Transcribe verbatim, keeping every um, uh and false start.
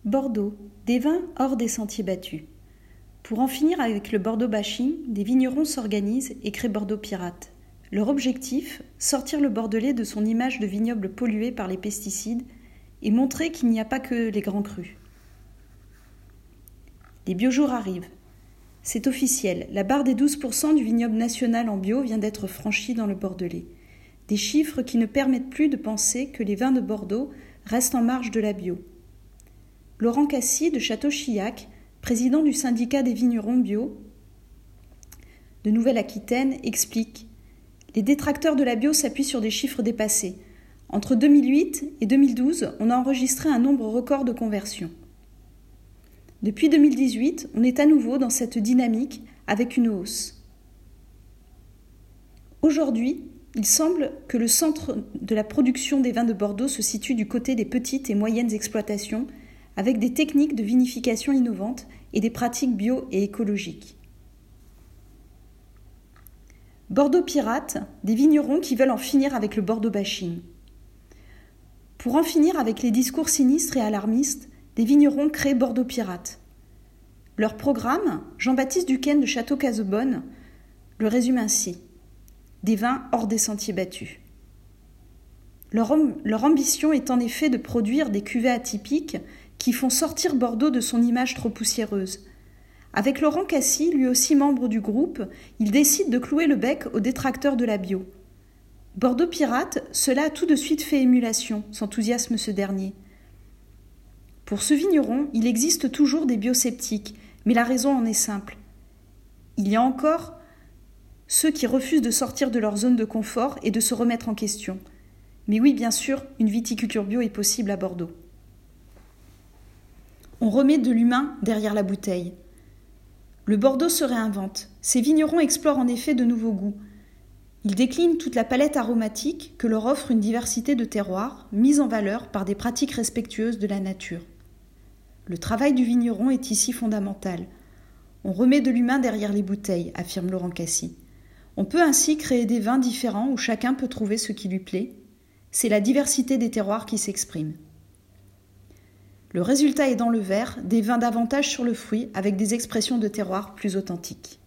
Bordeaux, des vins hors des sentiers battus. Pour en finir avec le Bordeaux bashing, des vignerons s'organisent et créent Bordeaux Pirate. Leur objectif, sortir le Bordelais de son image de vignoble pollué par les pesticides et montrer qu'il n'y a pas que les grands crus. Les biojours arrivent. C'est officiel, la barre des douze pour cent du vignoble national en bio vient d'être franchie dans le Bordelais. Des chiffres qui ne permettent plus de penser que les vins de Bordeaux restent en marge de la bio. Laurent Cassis de Château-Chillac, président du syndicat des vignerons bio de Nouvelle-Aquitaine, explique « Les détracteurs de la bio s'appuient sur des chiffres dépassés. Entre deux mille huit et deux mille douze, on a enregistré un nombre record de conversions. Depuis deux mille dix-huit, on est à nouveau dans cette dynamique avec une hausse. Aujourd'hui, il semble que le centre de la production des vins de Bordeaux se situe du côté des petites et moyennes exploitations avec des techniques de vinification innovantes et des pratiques bio et écologiques. Bordeaux Pirate, des vignerons qui veulent en finir avec le Bordeaux bashing. Pour en finir avec les discours sinistres et alarmistes, des vignerons créent Bordeaux Pirate. Leur programme, Jean-Baptiste Duquesne de Château-Casebonne, le résume ainsi. Des vins hors des sentiers battus. Leur, leur ambition est en effet de produire des cuvées atypiques qui font sortir Bordeaux de son image trop poussiéreuse. Avec Laurent Cassis, lui aussi membre du groupe, il décide de clouer le bec aux détracteurs de la bio. Bordeaux Pirate, cela a tout de suite fait émulation, s'enthousiasme ce dernier. Pour ce vigneron, il existe toujours des biosceptiques, mais la raison en est simple. Il y a encore ceux qui refusent de sortir de leur zone de confort et de se remettre en question. Mais oui, bien sûr, une viticulture bio est possible à Bordeaux. On remet de l'humain derrière la bouteille. Le Bordeaux se réinvente. Ces vignerons explorent en effet de nouveaux goûts. Ils déclinent toute la palette aromatique que leur offre une diversité de terroirs, mise en valeur par des pratiques respectueuses de la nature. Le travail du vigneron est ici fondamental. On remet de l'humain derrière les bouteilles, affirme Laurent Cassis. On peut ainsi créer des vins différents où chacun peut trouver ce qui lui plaît. C'est la diversité des terroirs qui s'exprime. Le résultat est dans le verre, des vins davantage sur le fruit avec des expressions de terroir plus authentiques.